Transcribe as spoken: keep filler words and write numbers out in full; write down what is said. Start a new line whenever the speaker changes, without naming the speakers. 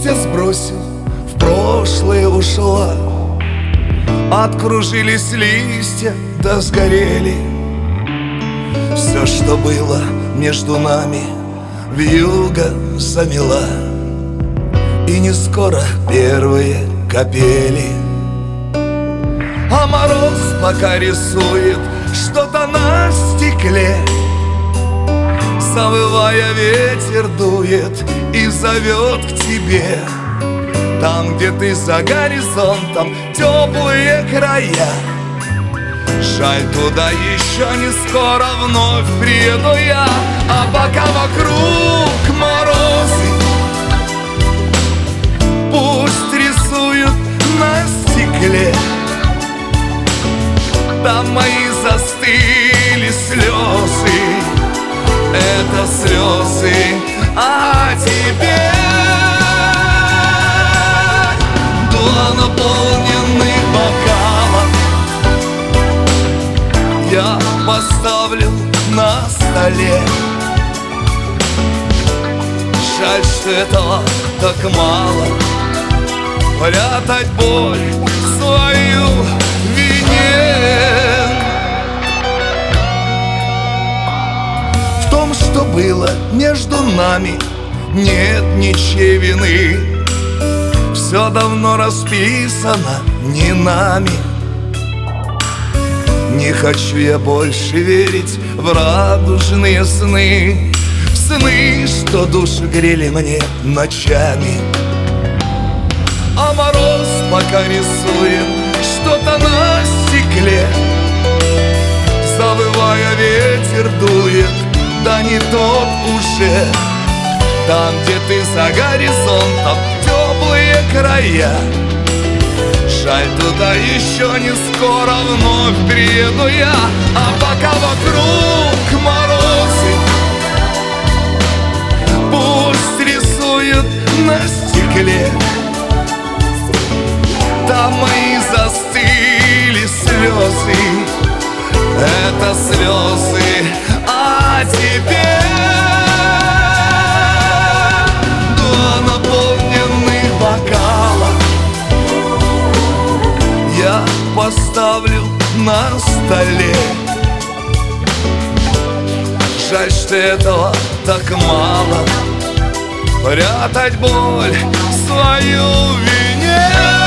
Грусть я сбросил, в прошлое ушла. Откружились листья, да сгорели. Все, что было между нами, вьюга замела. И не скоро первые капели. А мороз пока рисует что-то на стекле. Завывая, ветер дует и зовет к тебе. Там, где ты за горизонтом, теплые края. Жаль, туда еще не скоро вновь приеду я. А пока вокруг морозы, пусть рисуют на стекле. Там мои застыли слезы. Это слезы о тебе. Два наполненных бокала я поставлю на столе. Жаль, что этого так мало. Прятать боль свою в вине. В том, что было между нами, нет ничьей вины. Все давно расписано не нами. Не хочу я больше верить в радужные сны, в сны, что душу грели мне ночами. А мороз пока рисует что-то на стекле. Завывая, ветер дует, да не тот уже. Там, где ты за горизонтом, теплые края. Жаль, туда еще не скоро вновь приеду я. А пока вокруг морозы, пусть рисуют на стекле. Там мои застыли слезы. Это слезы о тебе. Два наполненных бокала я поставлю на столе. Жаль, что этого так мало. Прятать боль свою в вине.